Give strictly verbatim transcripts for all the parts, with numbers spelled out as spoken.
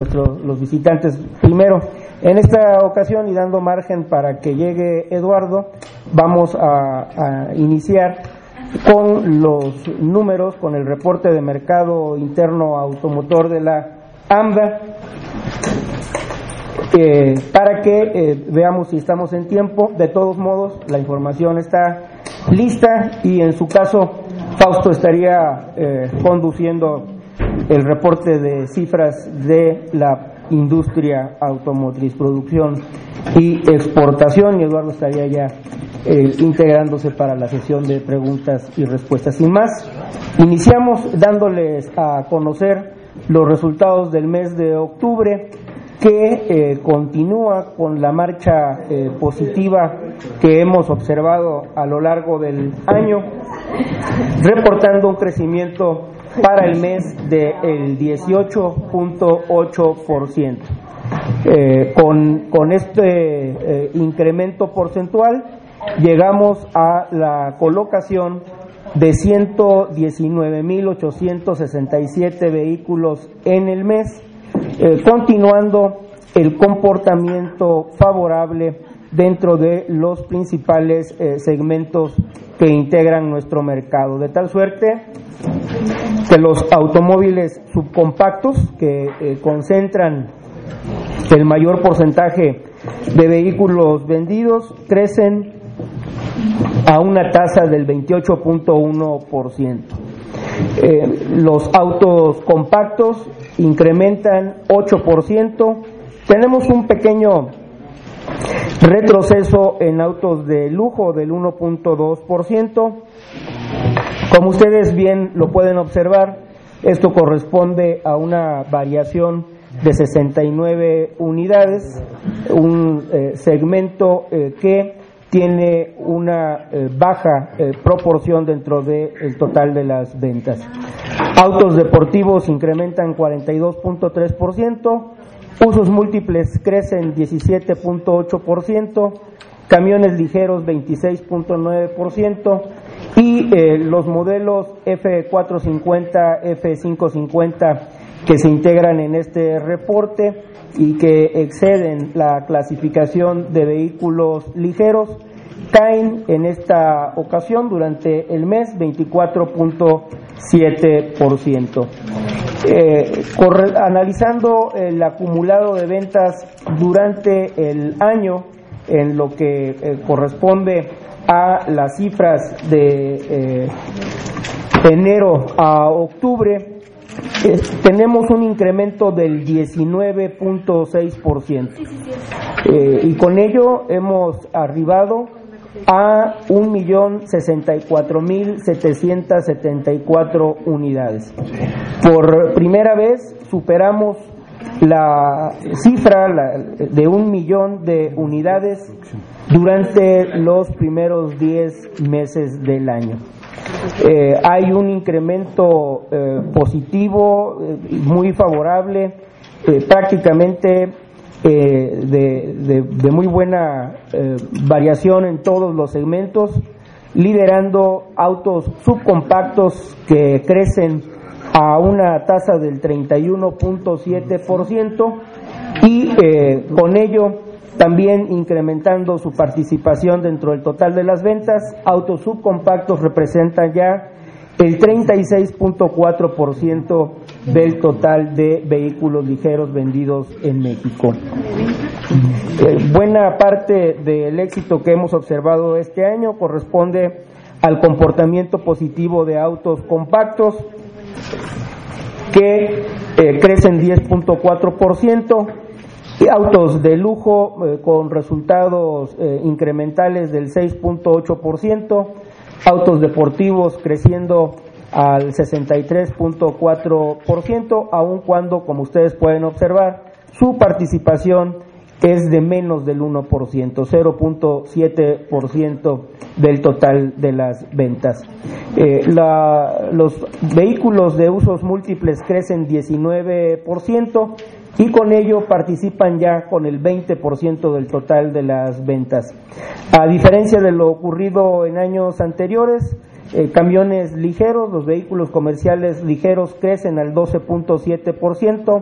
nuestros los visitantes primero. En esta ocasión, y dando margen para que llegue Eduardo, vamos a, a iniciar con los números, con el reporte de mercado interno automotor de la AMDA, eh, para que eh, veamos si estamos en tiempo. De todos modos, la información está lista y en su caso Fausto estaría eh, conduciendo el reporte de cifras de la industria automotriz, producción y exportación, y Eduardo estaría ya eh, integrándose para la sesión de preguntas y respuestas. Sin más, iniciamos dándoles a conocer los resultados del mes de octubre, que eh, continúa con la marcha eh, positiva que hemos observado a lo largo del año, reportando un crecimiento para el mes del dieciocho punto ocho por ciento. Eh, con, con este eh, incremento porcentual llegamos a la colocación de ciento diecinueve mil ochocientos sesenta y siete vehículos en el mes, eh, continuando el comportamiento favorable dentro de los principales eh, segmentos que integran nuestro mercado, de tal suerte que los automóviles subcompactos, que eh, concentran el mayor porcentaje de vehículos vendidos, crecen a una tasa del veintiocho punto uno por ciento. Eh, los autos compactos incrementan ocho por ciento. Tenemos un pequeño retroceso en autos de lujo del uno punto dos por ciento. Como ustedes bien lo pueden observar, esto corresponde a una variación de sesenta y nueve unidades, un eh, segmento eh, que tiene una eh, baja eh, proporción dentro del total de las ventas. Autos deportivos incrementan cuarenta y dos punto tres por ciento, usos múltiples crecen diecisiete punto ocho por ciento, camiones ligeros veintiséis punto nueve por ciento y eh, los modelos F cuatrocientos cincuenta, F quinientos cincuenta que se integran en este reporte y que exceden la clasificación de vehículos ligeros caen en esta ocasión durante el mes veinticuatro punto siete por ciento. Eh, corre, analizando el acumulado de ventas durante el año en lo que eh, corresponde a las cifras de eh, enero a octubre, eh, tenemos un incremento del diecinueve punto seis por ciento, eh, y con ello hemos arribado a un millón sesenta y cuatro mil setecientos setenta y cuatro unidades. Por primera vez superamos la cifra la, de un millón de unidades durante los primeros diez meses del año. Eh, hay un incremento eh, positivo, eh, muy favorable, eh, prácticamente eh, de, de, de muy buena eh, variación en todos los segmentos, liderando autos subcompactos que crecen a una tasa del treinta y uno punto siete por ciento y eh, con ello también incrementando su participación dentro del total de las ventas. Autos subcompactos representan ya el treinta y seis punto cuatro por ciento del total de vehículos ligeros vendidos en México. Eh, buena parte del éxito que hemos observado este año corresponde al comportamiento positivo de autos compactos, que eh, crecen diez punto cuatro por ciento, y autos de lujo eh, con resultados eh, incrementales del seis punto ocho por ciento, autos deportivos creciendo al sesenta y tres punto cuatro por ciento, aun cuando, como ustedes pueden observar, su participación es de menos del uno por ciento, cero punto siete por ciento del total de las ventas. Eh, la, los vehículos de usos múltiples crecen diecinueve por ciento y con ello participan ya con el veinte por ciento del total de las ventas. A diferencia de lo ocurrido en años anteriores, eh, camiones ligeros, los vehículos comerciales ligeros crecen al doce punto siete por ciento,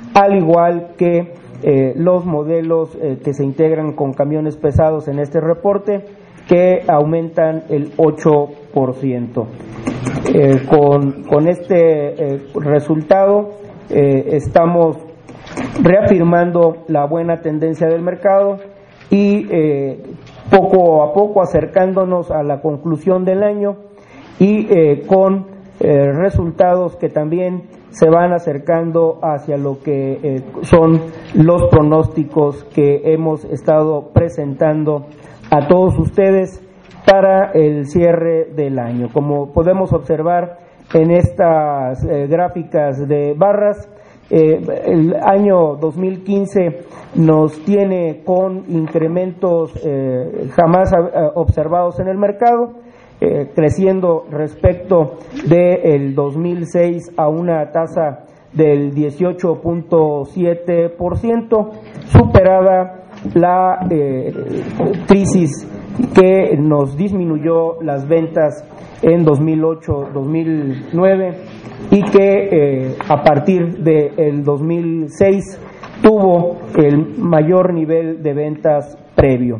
al igual que eh, los modelos eh, que se integran con camiones pesados en este reporte, que aumentan el ocho por ciento. Eh, con, con este eh, resultado eh, estamos reafirmando la buena tendencia del mercado y eh, poco a poco acercándonos a la conclusión del año y eh, con eh, resultados que también se van acercando hacia lo que eh, son los pronósticos que hemos estado presentando a todos ustedes para el cierre del año. Como podemos observar en estas eh, gráficas de barras, eh, el año dos mil quince nos tiene con incrementos eh, jamás eh, observados en el mercado, eh, creciendo respecto del dos mil seis a una tasa del dieciocho punto siete por ciento, superada la eh, crisis que nos disminuyó las ventas en dos mil ocho dos mil nueve y que eh, a partir del dos mil seis tuvo el mayor nivel de ventas previo.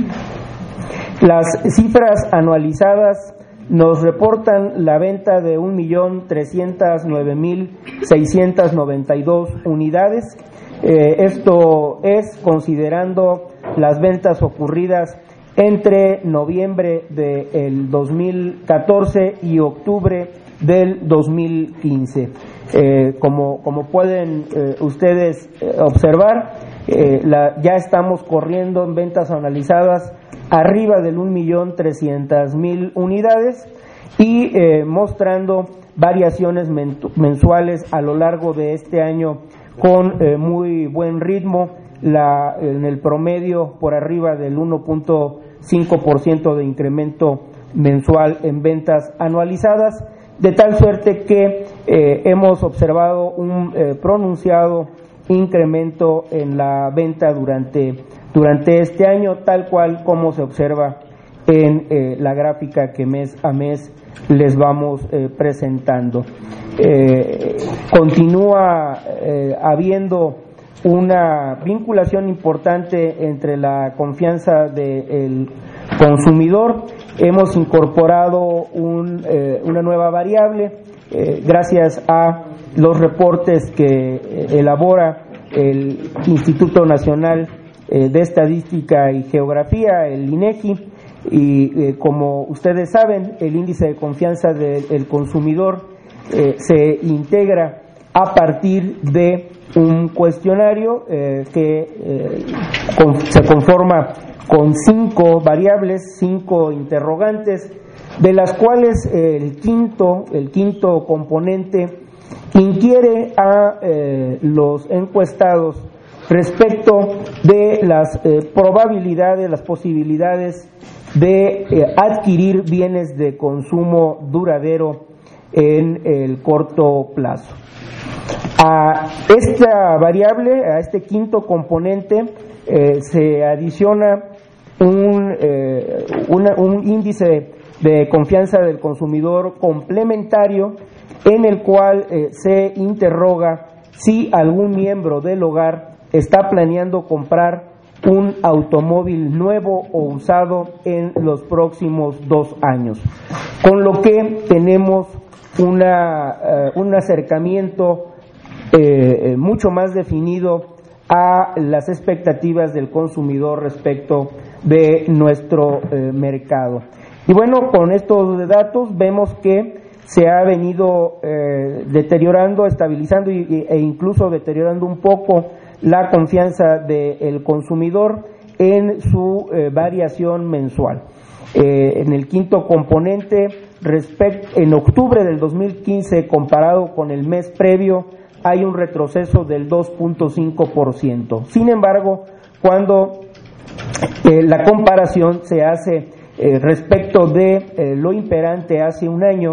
Las cifras anualizadas nos reportan la venta de un millón trescientos nueve mil seiscientos noventa y dos unidades. Eh, esto es considerando las ventas ocurridas entre noviembre del dos mil catorce y octubre del dos mil quince. Eh, como, como pueden eh, ustedes eh, observar, eh, la, ya estamos corriendo en ventas analizadas arriba del un millón trescientos mil unidades y eh, mostrando variaciones mensuales a lo largo de este año con eh, muy buen ritmo, la, en el promedio por arriba del uno punto cinco por ciento de incremento mensual en ventas anualizadas, de tal suerte que eh, hemos observado un eh, pronunciado incremento en la venta durante, durante este año, tal cual como se observa en eh, la gráfica que mes a mes les vamos eh, presentando. Eh, continúa eh, habiendo una vinculación importante entre la confianza del consumidor. Hemos incorporado un, eh, una nueva variable eh, gracias a los reportes que eh, elabora el Instituto Nacional eh, de Estadística y Geografía, el INEGI, y eh, como ustedes saben, el índice de confianza del consumidor eh, se integra a partir de un cuestionario eh, que eh, con, se conforma con cinco variables, cinco interrogantes, de las cuales eh, el quinto, el quinto componente inquiere a eh, los encuestados respecto de las eh, probabilidades, las posibilidades de eh, adquirir bienes de consumo duradero en el corto plazo. A esta variable, a este quinto componente, eh, se adiciona un, eh, una, un índice de confianza del consumidor complementario en el cual eh, se interroga si algún miembro del hogar está planeando comprar un automóvil nuevo o usado en los próximos dos años, con lo que tenemos una, uh, un acercamiento eh, mucho más definido a las expectativas del consumidor respecto de nuestro eh, mercado. Y bueno, con estos datos vemos que se ha venido eh, deteriorando, estabilizando y, e incluso deteriorando un poco la confianza del consumidor en su eh, variación mensual. Eh, en el quinto componente, respect, en octubre del dos mil quince, comparado con el mes previo, hay un retroceso del dos punto cinco por ciento. Sin embargo, cuando eh, la comparación se hace eh, respecto de eh, lo imperante hace un año,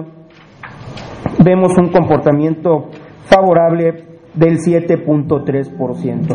vemos un comportamiento favorable del siete punto tres por ciento.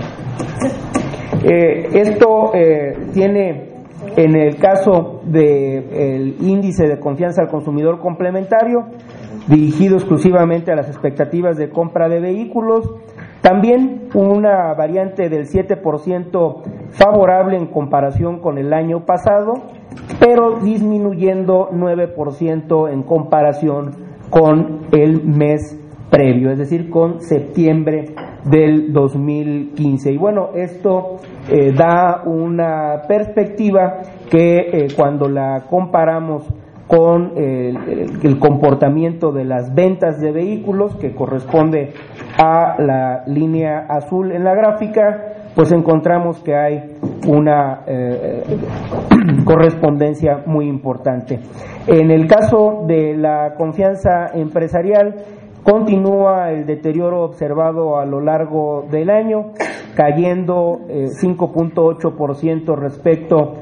Eh, esto eh, tiene, en el caso del índice de confianza al consumidor complementario, dirigido exclusivamente a las expectativas de compra de vehículos, También una variante del siete por ciento favorable en comparación con el año pasado, pero disminuyendo nueve por ciento en comparación con el mes previo, es decir, con septiembre del dos mil quince. Y bueno, esto eh, da una perspectiva que eh, cuando la comparamos con eh, el, el comportamiento de las ventas de vehículos, que corresponde a la línea azul en la gráfica, pues encontramos que hay una eh, correspondencia muy importante. En el caso de la confianza empresarial, continúa el deterioro observado a lo largo del año, cayendo eh, cinco punto ocho por ciento respecto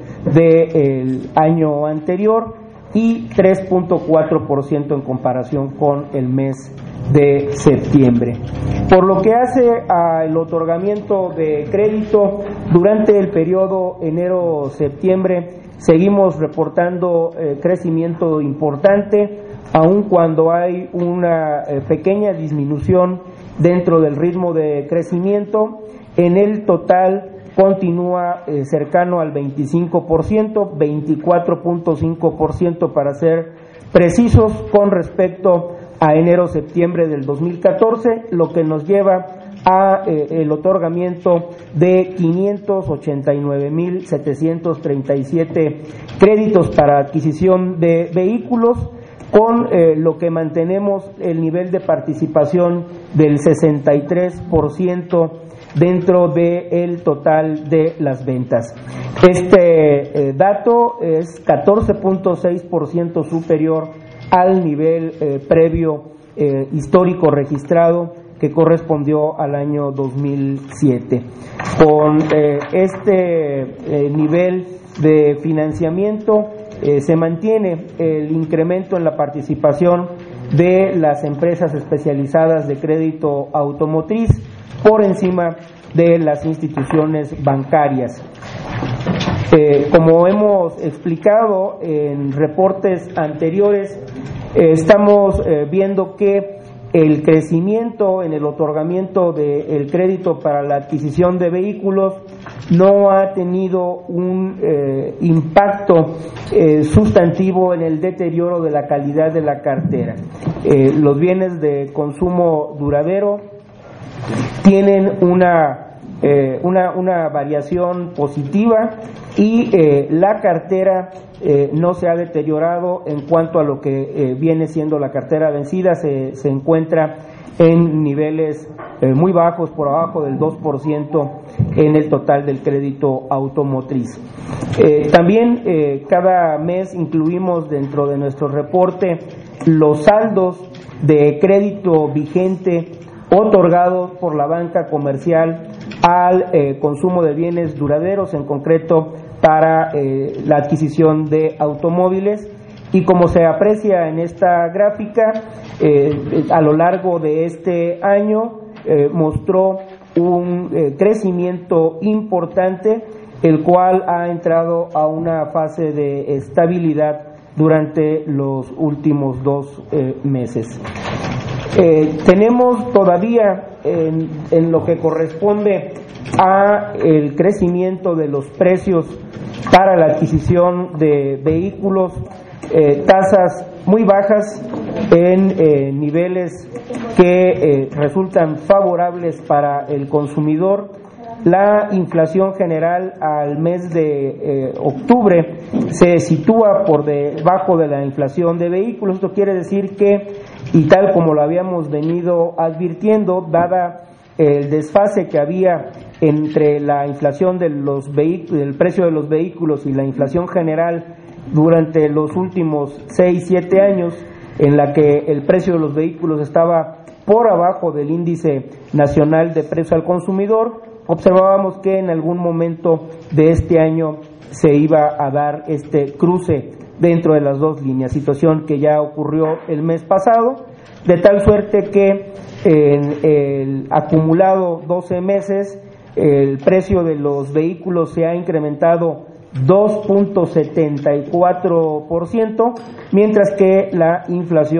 del año anterior y tres punto cuatro por ciento en comparación con el mes de septiembre. Por lo que hace al otorgamiento de crédito, durante el periodo enero-septiembre seguimos reportando eh, crecimiento importante, aun cuando hay una eh, pequeña disminución dentro del ritmo de crecimiento. En el total continúa eh, cercano al veinticinco por ciento, veinticuatro punto cinco por ciento para ser precisos, con respecto a enero-septiembre del dos mil catorce, lo que nos lleva a eh, el otorgamiento de quinientos ochenta y nueve mil setecientos treinta y siete créditos para adquisición de vehículos, con eh, lo que mantenemos el nivel de participación del sesenta y tres por ciento dentro del total de las ventas. Este eh, dato es catorce punto seis por ciento superior al nivel eh, previo eh, histórico registrado, que correspondió al año dos mil siete. Con eh, este eh, nivel de financiamiento eh, se mantiene el incremento en la participación de las empresas especializadas de crédito automotriz por encima de las instituciones bancarias. Eh, como hemos explicado en reportes anteriores, eh, estamos eh, viendo que el crecimiento en el otorgamiento del crédito para la adquisición de vehículos no ha tenido un eh, impacto eh, sustantivo en el deterioro de la calidad de la cartera. Eh, los bienes de consumo duradero tienen una Eh, una, una variación positiva y eh, la cartera eh, no se ha deteriorado en cuanto a lo que eh, viene siendo la cartera vencida. Se, se encuentra en niveles eh, muy bajos, por abajo del dos por ciento en el total del crédito automotriz. Eh, también eh, cada mes incluimos dentro de nuestro reporte los saldos de crédito vigente otorgados por la banca comercial al eh, consumo de bienes duraderos, en concreto para eh, la adquisición de automóviles. Y como se aprecia en esta gráfica, eh, a lo largo de este año eh, mostró un eh, crecimiento importante, el cual ha entrado a una fase de estabilidad durante los últimos dos eh, meses. Eh, tenemos todavía en, en lo que corresponde a el crecimiento de los precios para la adquisición de vehículos, eh, tasas muy bajas en eh, niveles que eh, resultan favorables para el consumidor. La inflación general al mes de eh, octubre se sitúa por debajo de la inflación de vehículos. Esto quiere decir que, y tal como lo habíamos venido advirtiendo, dada el desfase que había entre la inflación de los vehículos, del precio de los vehículos y la inflación general durante los últimos seis, siete años, en la que el precio de los vehículos estaba por abajo del índice nacional de precio al consumidor, observábamos que en algún momento de este año se iba a dar este cruce dentro de las dos líneas, situación que ya ocurrió el mes pasado, de tal suerte que en el acumulado doce meses el precio de los vehículos se ha incrementado dos punto setenta y cuatro por ciento, mientras que la inflación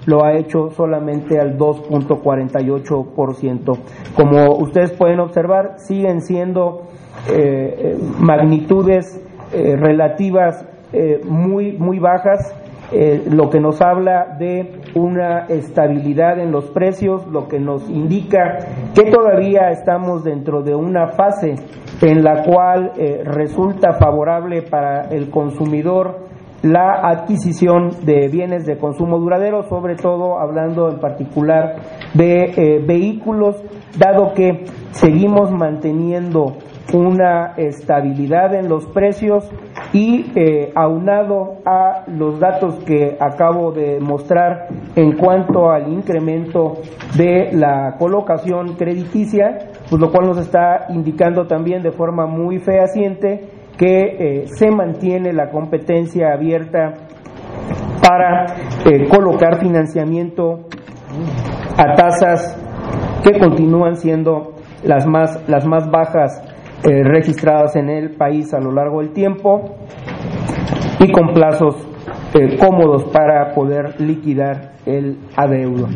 lo ha hecho solamente al dos punto cuarenta y ocho por ciento. Como ustedes pueden observar, siguen siendo eh, magnitudes eh, relativas eh, muy, muy bajas, eh, lo que nos habla de una estabilidad en los precios, lo que nos indica que todavía estamos dentro de una fase en la cual eh, resulta favorable para el consumidor la adquisición de bienes de consumo duradero, sobre todo hablando en particular de eh, vehículos, dado que seguimos manteniendo una estabilidad en los precios y eh, aunado a los datos que acabo de mostrar en cuanto al incremento de la colocación crediticia, pues lo cual nos está indicando también de forma muy fehaciente que eh, se mantiene la competencia abierta para eh, colocar financiamiento a tasas que continúan siendo las más, las más bajas eh, registradas en el país a lo largo del tiempo y con plazos eh, cómodos para poder liquidar el adeudo.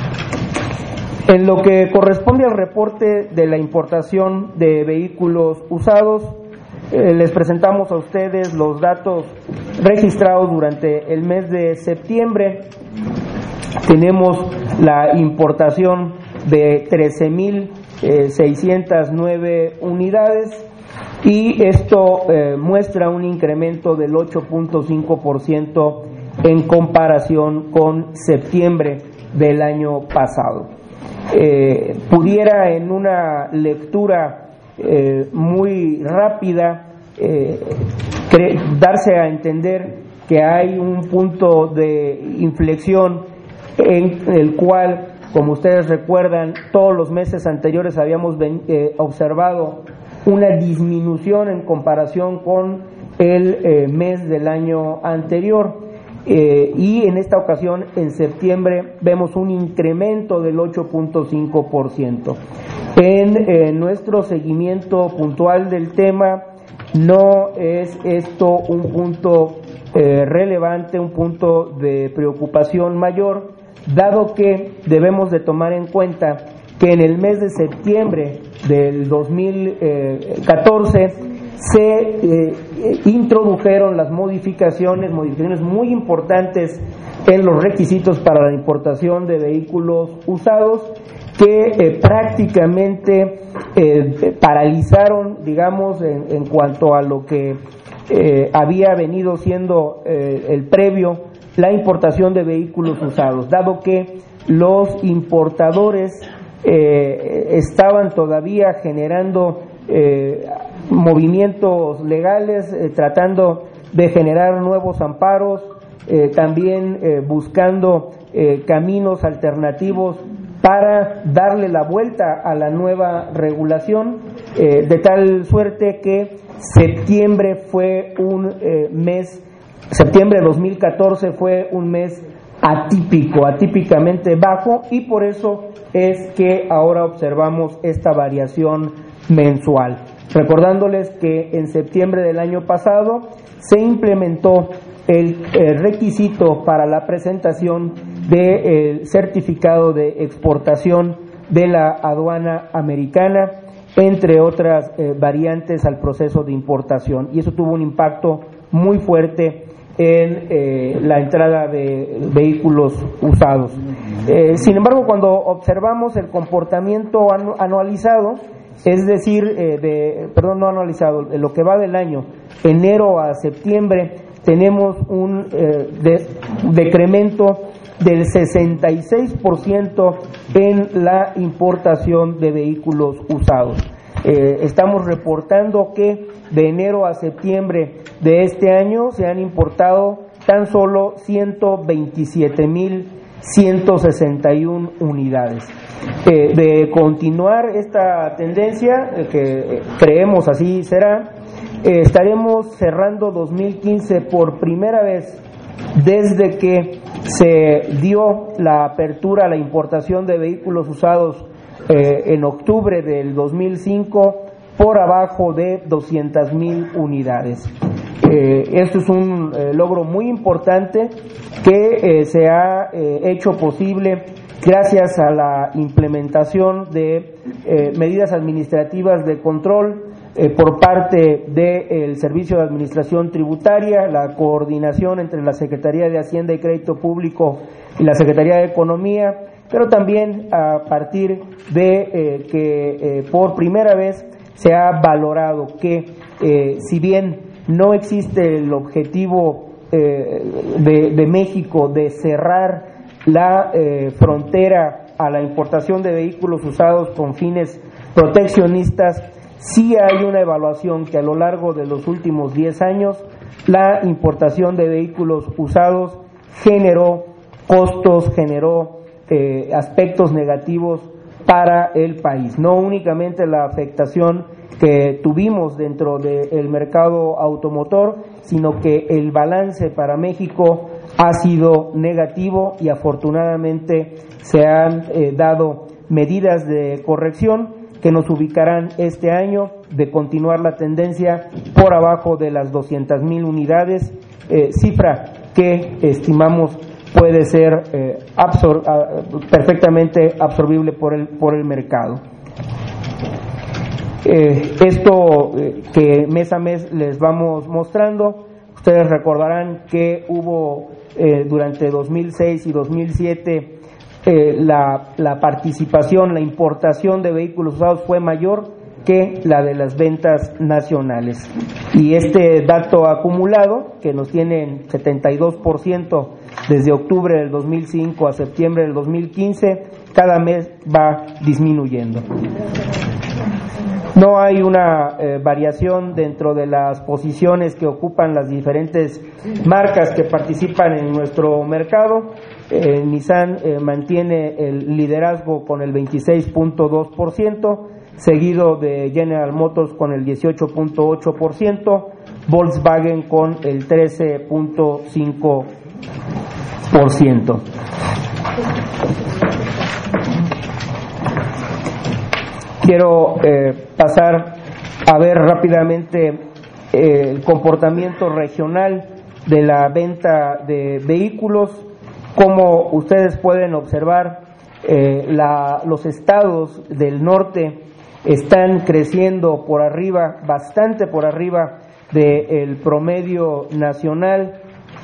En lo que corresponde al reporte de la importación de vehículos usados, Eh, les presentamos a ustedes los datos registrados durante el mes de septiembre. Tenemos la importación de trece mil seiscientas nueve unidades y esto eh, muestra un incremento del ocho punto cinco por ciento en comparación con septiembre del año pasado. Eh, pudiera en una lectura Eh, muy rápida eh, darse a entender que hay un punto de inflexión en el cual, como ustedes recuerdan, todos los meses anteriores habíamos ven, eh, observado una disminución en comparación con el eh, mes del año anterior. Eh, y en esta ocasión, en septiembre, vemos un incremento del ocho punto cinco por ciento. En eh, nuestro seguimiento puntual del tema, no es esto un punto eh, relevante, un punto de preocupación mayor, dado que debemos de tomar en cuenta que en el mes de septiembre del dos mil catorce se eh, introdujeron las modificaciones, modificaciones muy importantes en los requisitos para la importación de vehículos usados que eh, prácticamente eh, paralizaron, digamos, en, en cuanto a lo que eh, había venido siendo eh, el previo, la importación de vehículos usados, dado que los importadores eh, estaban todavía generando eh, movimientos legales, eh, tratando de generar nuevos amparos, eh, también eh, buscando eh, caminos alternativos para darle la vuelta a la nueva regulación, eh, de tal suerte que septiembre fue un eh, mes, septiembre de dos mil catorce fue un mes atípico, atípicamente bajo, y por eso es que ahora observamos esta variación mensual. Recordándoles que en septiembre del año pasado se implementó el eh, requisito para la presentación del de, certificado de exportación de la aduana americana, entre otras eh, variantes al proceso de importación, y eso tuvo un impacto muy fuerte en eh, la entrada de vehículos usados. Eh, sin embargo, cuando observamos el comportamiento anu- anualizado, es decir, eh, de, perdón, no anualizado, lo que va del año, enero a septiembre, tenemos un eh, de, decremento del sesenta y seis por ciento en la importación de vehículos usados. Eh, estamos reportando que de enero a septiembre de este año se han importado tan solo ciento veintisiete mil ciento sesenta y una unidades. Eh, de continuar esta tendencia, eh, que creemos así será, eh, estaremos cerrando dos mil quince por primera vez desde que se dio la apertura a la importación de vehículos usados eh, en octubre del dos mil cinco por abajo de doscientas mil unidades. Eh, esto es un eh, logro muy importante que eh, se ha eh, hecho posible gracias a la implementación de eh, medidas administrativas de control eh, por parte del Servicio de Administración Tributaria, la coordinación entre la Secretaría de Hacienda y Crédito Público y la Secretaría de Economía, pero también a partir de eh, que eh, por primera vez se ha valorado que eh, si bien no existe el objetivo eh, de, de México de cerrar la eh, frontera a la importación de vehículos usados con fines proteccionistas, sí hay una evaluación que a lo largo de los últimos diez años la importación de vehículos usados generó costos, generó eh, aspectos negativos para el país, no únicamente la afectación que tuvimos dentro del mercado automotor, sino que el balance para México ha sido negativo y afortunadamente se han eh, dado medidas de corrección que nos ubicarán este año de continuar la tendencia por abajo de las doscientas mil unidades, eh, cifra que estimamos puede ser eh, absor- perfectamente absorbible por el, por el mercado. Eh, esto eh, que mes a mes les vamos mostrando, ustedes recordarán que hubo eh, durante dos mil seis y dos mil siete eh, la, la participación, la importación de vehículos usados fue mayor que la de las ventas nacionales. Y este dato acumulado, que nos tiene en setenta y dos por ciento desde octubre del dos mil cinco a septiembre del dos mil quince, cada mes va disminuyendo. No hay una eh, variación dentro de las posiciones que ocupan las diferentes marcas que participan en nuestro mercado. Eh, Nissan eh, mantiene el liderazgo con el veintiséis punto dos por ciento, seguido de General Motors con el dieciocho punto ocho por ciento, Volkswagen con el trece punto cinco por ciento. Quiero eh, pasar a ver rápidamente eh, el comportamiento regional de la venta de vehículos. Como ustedes pueden observar, eh, la, los estados del norte están creciendo por arriba, bastante por arriba del promedio nacional,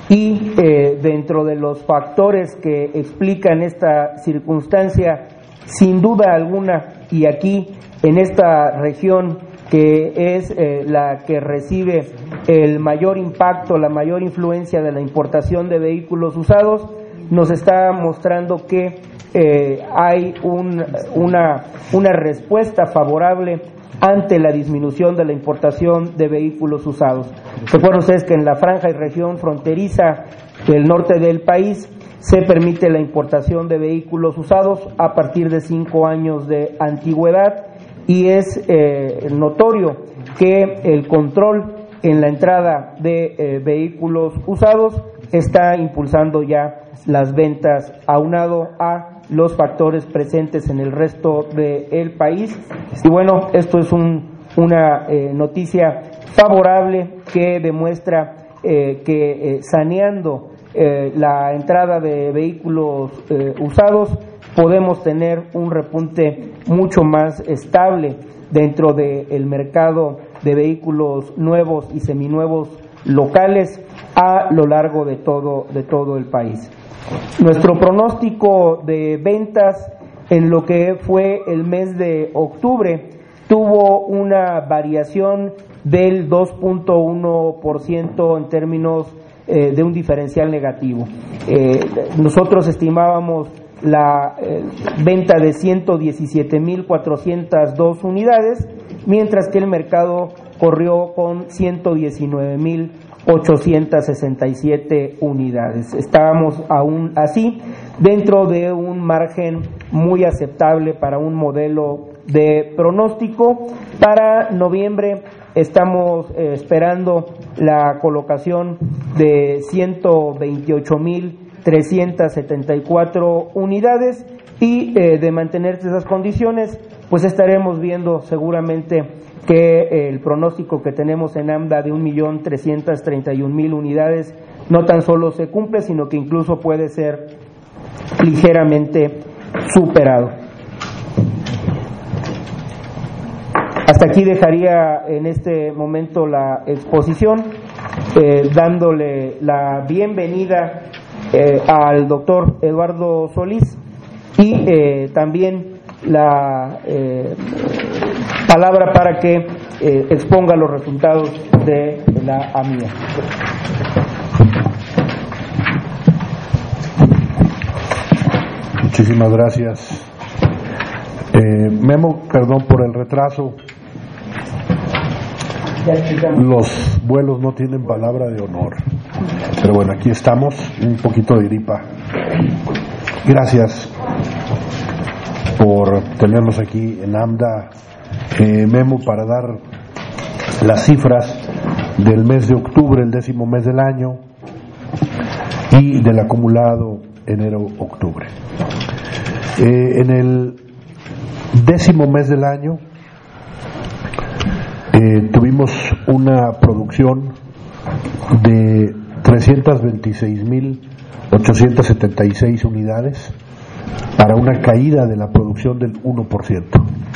y eh, dentro de los factores que explican esta circunstancia, sin duda alguna, y aquí en esta región que es eh, la que recibe el mayor impacto, la mayor influencia de la importación de vehículos usados, nos está mostrando que eh, hay un, una, una respuesta favorable ante la disminución de la importación de vehículos usados. Recuerden ustedes que en la franja y región fronteriza del norte del país se permite la importación de vehículos usados a partir de cinco años de antigüedad, y es eh, notorio que el control en la entrada de eh, vehículos usados está impulsando ya las ventas, aunado a los factores presentes en el resto del país. Y bueno, esto es un, una eh, noticia favorable que demuestra eh, que eh, saneando eh, la entrada de vehículos eh, usados podemos tener un repunte mucho más estable dentro del mercado de vehículos nuevos y seminuevos locales a lo largo de todo, de todo el país. Nuestro pronóstico de ventas en lo que fue el mes de octubre tuvo una variación del dos punto uno por ciento en términos eh, de un diferencial negativo. Eh, nosotros estimábamos la eh, venta de ciento diecisiete mil cuatrocientas dos unidades, mientras que el mercado corrió con ciento diecinueve mil ochocientas sesenta y siete unidades. Estábamos aún así dentro de un margen muy aceptable para un modelo de pronóstico. Para noviembre estamos eh, esperando la colocación de ciento veintiocho mil trescientas setenta y cuatro unidades, y eh, de mantenerse esas condiciones pues estaremos viendo seguramente que el pronóstico que tenemos en AMDA de un millón trescientos treinta y un mil unidades no tan solo se cumple, sino que incluso puede ser ligeramente superado. Hasta aquí dejaría en este momento la exposición, eh, dándole la bienvenida eh, al doctor Eduardo Solís y eh, también la eh, palabra para que eh, exponga los resultados de la AMIA. Muchísimas gracias. Eh, Memo, perdón por el retraso. Los vuelos no tienen palabra de honor. Pero bueno, aquí estamos, un poquito de gripa. Gracias por tenernos aquí en AMDA, eh, Memo, para dar las cifras del mes de octubre, el décimo mes del año, y del acumulado enero-octubre. Eh, en el décimo mes del año eh, tuvimos una producción de trescientas veintiséis mil ochocientas setenta y seis unidades, para una caída de la producción del uno por ciento.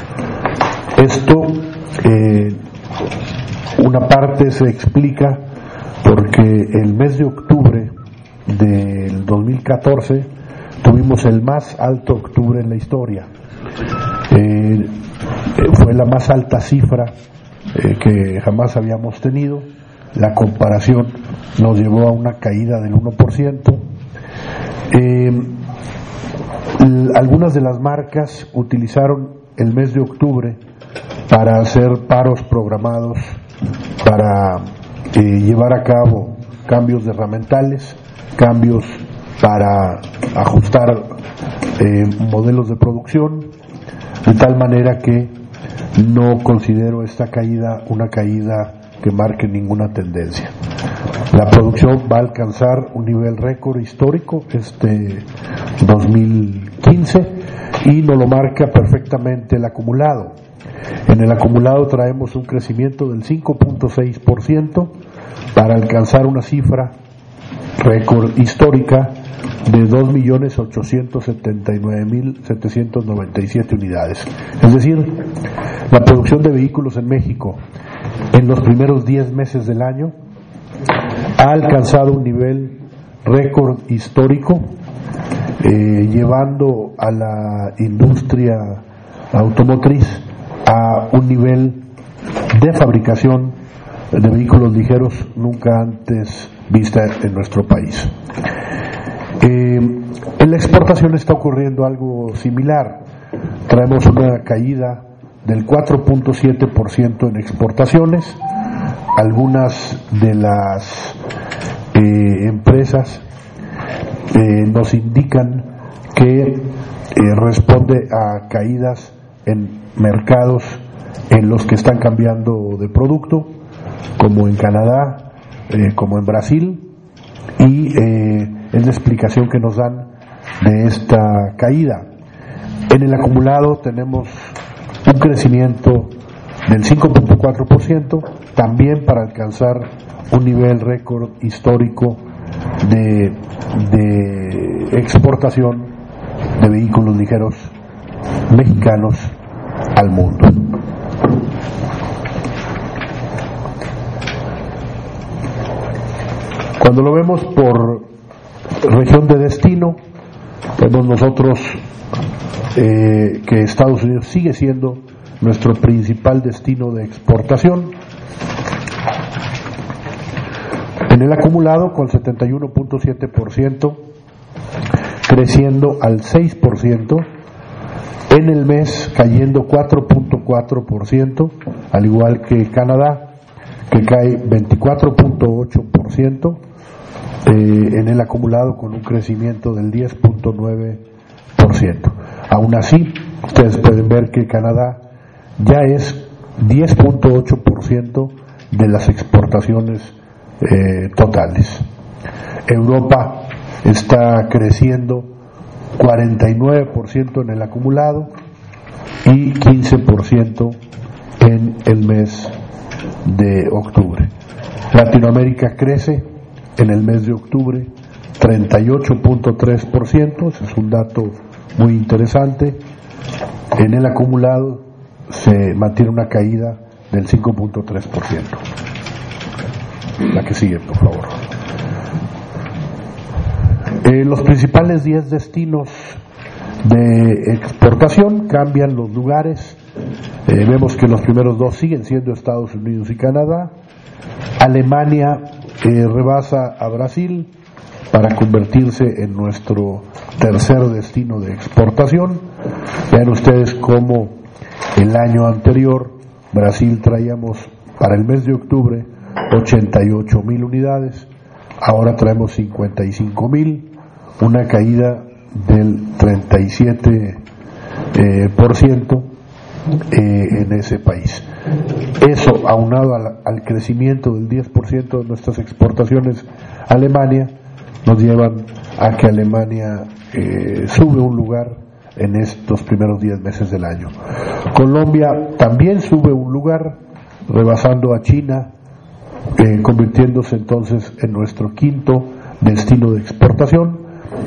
Esto, eh, una parte se explica porque el mes de octubre del dos mil catorce tuvimos el más alto octubre en la historia. Eh, fue la más alta cifra eh, que jamás habíamos tenido. La comparación nos llevó a una caída del uno por ciento. Eh, Algunas de las marcas utilizaron el mes de octubre para hacer paros programados, para eh, llevar a cabo cambios de herramientales, cambios para ajustar eh, modelos de producción, de tal manera que no considero esta caída una caída que marque ninguna tendencia. La producción va a alcanzar un nivel récord histórico este dos mil quince y nos lo marca perfectamente el acumulado. En el acumulado traemos un crecimiento del cinco punto seis por ciento para alcanzar una cifra récord histórica de dos millones ochocientos setenta y nueve mil setecientos noventa y siete unidades. Es decir, la producción de vehículos en México en los primeros diez meses del año ha alcanzado un nivel récord histórico, eh, llevando a la industria automotriz a un nivel de fabricación de vehículos ligeros nunca antes vista en nuestro país. Eh, en la exportación está ocurriendo algo similar. Traemos una caída del cuatro punto siete por ciento en exportaciones. Algunas de las eh, empresas eh, nos indican que eh, responde a caídas en mercados en los que están cambiando de producto, como en Canadá, eh, como en Brasil, y eh, es la explicación que nos dan de esta caída. En el acumulado tenemos un crecimiento del cinco punto cuatro por ciento, también para alcanzar un nivel récord histórico de, de exportación de vehículos ligeros mexicanos al mundo. Cuando lo vemos por región de destino, vemos nosotros eh, que Estados Unidos sigue siendo nuestro principal destino de exportación. En el acumulado, con setenta y uno punto siete por ciento, creciendo al seis por ciento, en el mes cayendo cuatro punto cuatro por ciento, al igual que Canadá, que cae veinticuatro punto ocho por ciento, eh, en el acumulado con un crecimiento del diez punto nueve por ciento. Aún así, ustedes pueden ver que Canadá ya es diez punto ocho por ciento de las exportaciones eh, totales. Europa está creciendo cuarenta y nueve por ciento en el acumulado, y quince por ciento en el mes de octubre. Latinoamérica crece en el mes de octubre treinta y ocho punto tres por ciento, ese es un dato muy interesante. En el acumulado se mantiene una caída del cinco punto tres por ciento. La que sigue, por favor. Eh, los principales diez destinos de exportación cambian los lugares. Eh, vemos que los primeros dos siguen siendo Estados Unidos y Canadá. Alemania eh, rebasa a Brasil para convertirse en nuestro tercer destino de exportación. Vean ustedes cómo el año anterior Brasil traíamos para el mes de octubre ochenta y ocho mil unidades, ahora traemos cincuenta y cinco mil, una caída del treinta y siete por ciento eh, en ese país. Eso, aunado al, al crecimiento del diez por ciento de nuestras exportaciones a Alemania, nos llevan a que Alemania eh, sube un lugar en estos primeros diez meses del año. Colombia también sube un lugar, rebasando a China, eh, convirtiéndose entonces en nuestro quinto destino de exportación,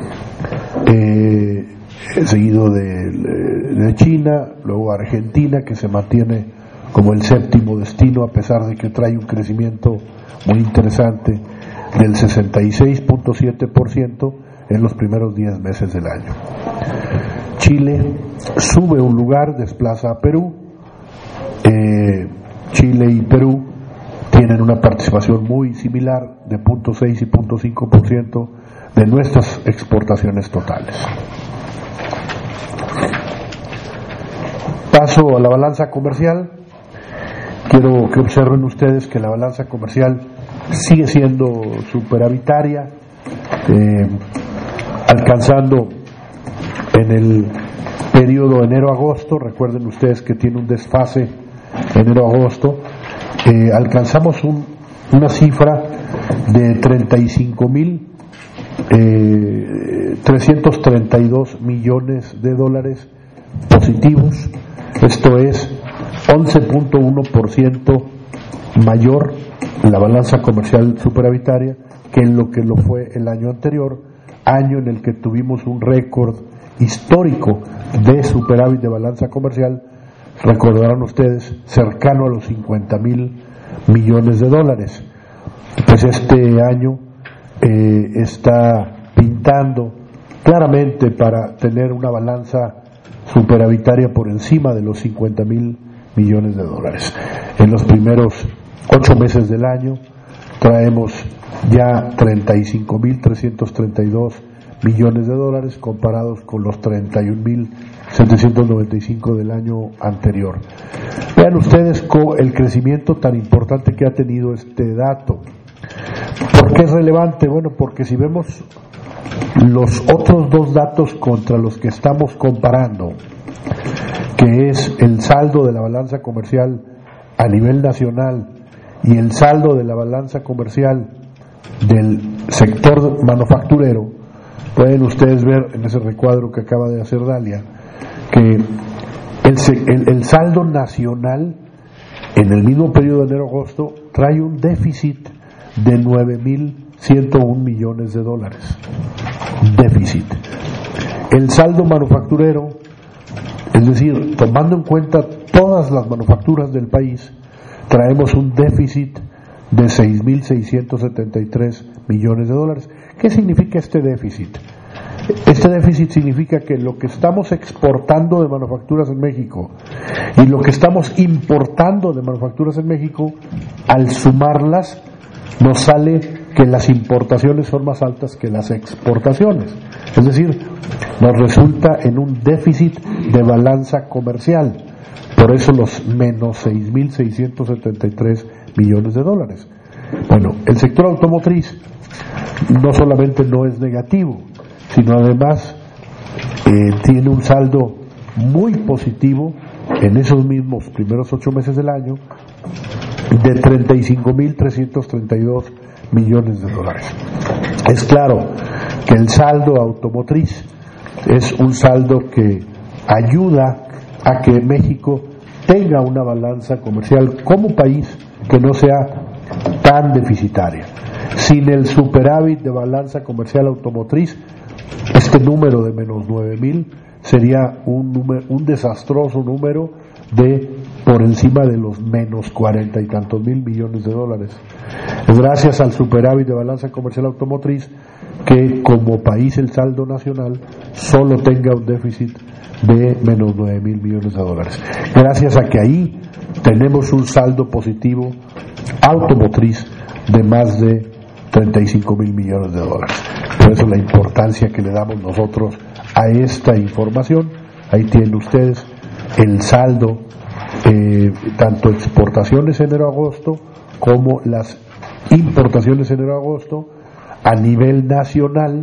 eh, seguido de, de China, luego Argentina, que se mantiene como el séptimo destino, a pesar de que trae un crecimiento muy interesante del sesenta y seis punto siete por ciento en los primeros diez meses del año. Chile sube un lugar, desplaza a Perú. Eh, Chile y Perú tienen una participación muy similar de cero punto seis y cero punto cinco por ciento de nuestras exportaciones totales. Paso a la balanza comercial. Quiero que observen ustedes que la balanza comercial sigue siendo superavitaria, eh, alcanzando en el periodo enero-agosto, recuerden ustedes que tiene un desfase enero-agosto, eh, alcanzamos un, una cifra de treinta y cinco mil trescientos treinta y dos millones de dólares positivos. Esto es once punto uno por ciento mayor la balanza comercial superavitaria que en lo que lo fue el año anterior, año en el que tuvimos un récord histórico de superávit de balanza comercial, recordarán ustedes, cercano a los cincuenta mil millones de dólares. Pues este año eh, está pintando claramente para tener una balanza superavitaria por encima de los cincuenta mil millones de dólares. En los primeros ocho meses del año traemos ya treinta y cinco mil trescientos treinta y dos millones de dólares comparados con los treinta y un mil setecientos noventa y cinco del año anterior. Vean ustedes con el crecimiento tan importante que ha tenido este dato. ¿Por qué es relevante? Bueno, porque si vemos los otros dos datos contra los que estamos comparando, que es el saldo de la balanza comercial a nivel nacional y el saldo de la balanza comercial del sector manufacturero, pueden ustedes ver en ese recuadro que acaba de hacer Dalia que el, el, el saldo nacional en el mismo periodo de enero-agosto trae un déficit de nueve mil ciento un millones de dólares. Déficit. El saldo manufacturero, es decir, tomando en cuenta todas las manufacturas del país, traemos un déficit de seis mil seiscientos setenta y tres millones de dólares. ¿Qué significa este déficit? Este déficit significa que lo que estamos exportando de manufacturas en México y lo que estamos importando de manufacturas en México, al sumarlas, nos sale que las importaciones son más altas que las exportaciones. Es decir, nos resulta en un déficit de balanza comercial. Por eso los menos seis mil seiscientos setenta y tres millones de dólares. Bueno, el sector automotriz no solamente no es negativo, sino además eh, tiene un saldo muy positivo en esos mismos primeros ocho meses del año de treinta y cinco mil trescientos treinta y dos millones de dólares. Es claro que el saldo automotriz es un saldo que ayuda a que México tenga una balanza comercial como país que no sea tan deficitaria. Sin el superávit de balanza comercial automotriz, este número de menos nueve mil sería un, número, un desastroso número de por encima de los menos cuarenta y tantos mil millones de dólares. Es gracias al superávit de balanza comercial automotriz que como país el saldo nacional solo tenga un déficit de menos nueve mil millones de dólares. Gracias a que ahí tenemos un saldo positivo automotriz de más de treinta y cinco mil millones de dólares. Por eso la importancia que le damos nosotros a esta información. Ahí tienen ustedes el saldo, eh, tanto exportaciones enero-agosto como las importaciones enero-agosto a nivel nacional.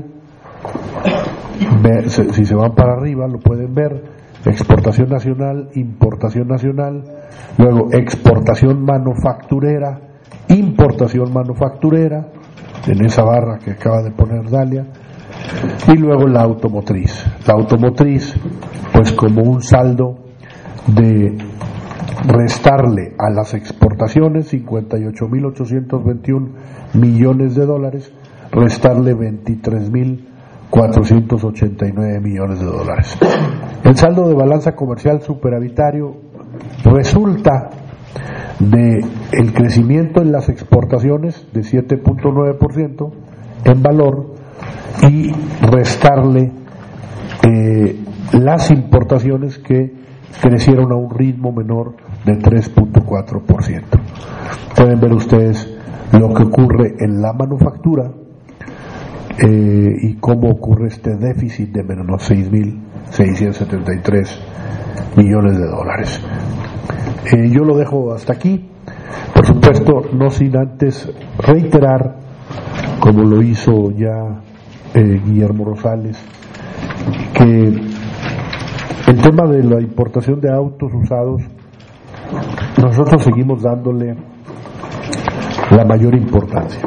Si se van para arriba lo pueden ver: exportación nacional, importación nacional, luego exportación manufacturera, importación manufacturera, en esa barra que acaba de poner Dalia, y luego la automotriz. La automotriz, pues como un saldo de restarle a las exportaciones cincuenta y ocho mil ochocientos veintiún millones de dólares, restarle veintitrés mil cuatrocientos ochenta y nueve millones de dólares. El saldo de balanza comercial superavitario resulta de el crecimiento en las exportaciones de siete punto nueve por ciento en valor y restarle eh, las importaciones que crecieron a un ritmo menor de tres punto cuatro por ciento. Pueden ver ustedes lo que ocurre en la manufactura eh, y cómo ocurre este déficit de menos seis mil seiscientos setenta y tres millones de dólares. Eh, yo lo dejo hasta aquí, por supuesto, no sin antes reiterar, como lo hizo ya eh, Guillermo Rosales, que el tema de la importación de autos usados, nosotros seguimos dándole la mayor importancia.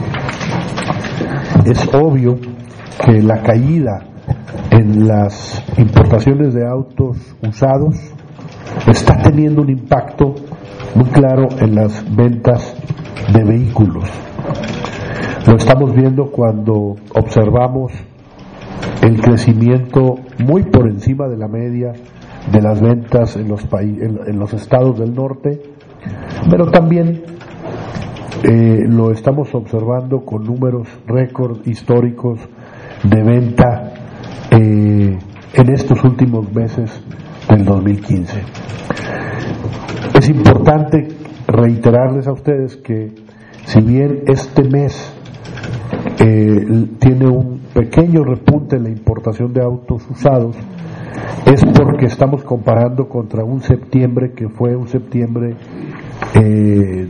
Es obvio que la caída en las importaciones de autos usados está teniendo un impacto muy claro en las ventas de vehículos. Lo estamos viendo cuando observamos el crecimiento muy por encima de la media de las ventas en los países, en, en los estados del norte, pero también eh, lo estamos observando con números récord históricos de venta eh, en estos últimos meses del dos mil quince. Es importante reiterarles a ustedes que si bien este mes eh, tiene un pequeño repunte en la importación de autos usados, es porque estamos comparando contra un septiembre que fue un septiembre eh,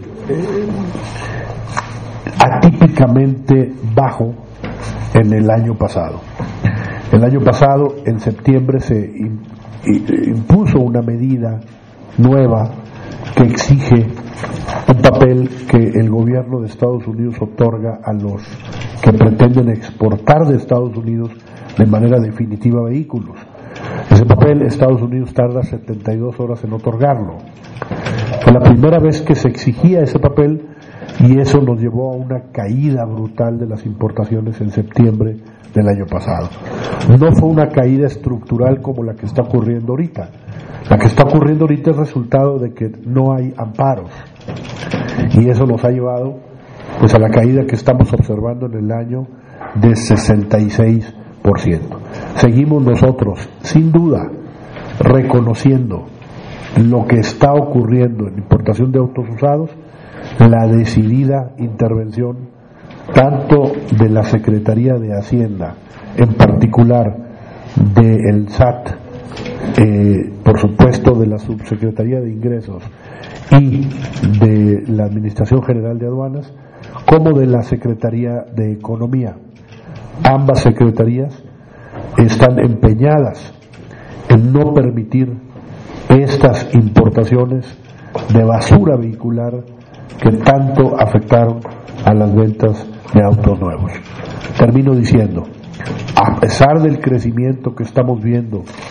atípicamente bajo en el año pasado. El año pasado, en septiembre, se impuso una medida nueva que exige un papel que el gobierno de Estados Unidos otorga a los que pretenden exportar de Estados Unidos de manera definitiva vehículos. Ese papel Estados Unidos tarda setenta y dos horas en otorgarlo. Fue la primera vez que se exigía ese papel y eso nos llevó a una caída brutal de las importaciones en septiembre del año pasado. No fue una caída estructural como la que está ocurriendo ahorita. La que está ocurriendo ahorita es resultado de que no hay amparos y eso nos ha llevado pues a la caída que estamos observando en el año de sesenta y seis por ciento. Seguimos nosotros, sin duda, reconociendo lo que está ocurriendo en importación de autos usados, la decidida intervención tanto de la Secretaría de Hacienda, en particular del S A T, eh, por supuesto de la Subsecretaría de Ingresos y de la Administración General de Aduanas, como de la Secretaría de Economía. Ambas secretarías están empeñadas en no permitir estas importaciones de basura vehicular que tanto afectaron a las ventas de autos nuevos. Termino diciendo, a pesar del crecimiento que estamos viendo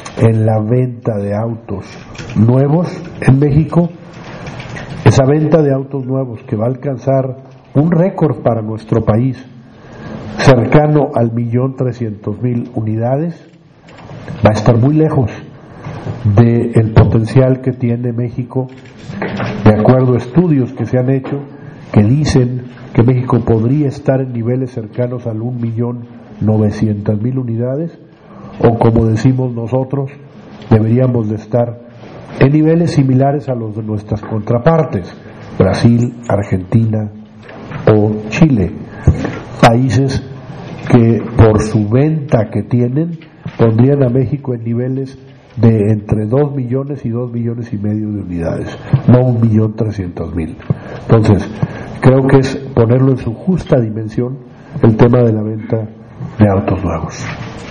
en la venta de autos nuevos en México, esa venta de autos nuevos que va a alcanzar un récord para nuestro país, cercano al millón trescientos mil unidades, va a estar muy lejos del potencial que tiene México, de acuerdo a estudios que se han hecho que dicen que México podría estar en niveles cercanos al un millón novecientas mil unidades, o como decimos nosotros, deberíamos de estar en niveles similares a los de nuestras contrapartes, Brasil, Argentina o Chile, países que por su venta que tienen pondrían a México en niveles de entre dos millones y dos millones y medio de unidades, no un millón trescientos mil. Entonces, creo que es ponerlo en su justa dimensión el tema de la venta de autos nuevos.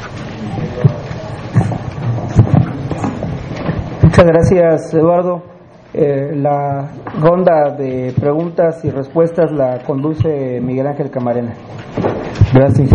Muchas gracias, Eduardo. Eh, la ronda de preguntas y respuestas la conduce Miguel Ángel Camarena. Gracias.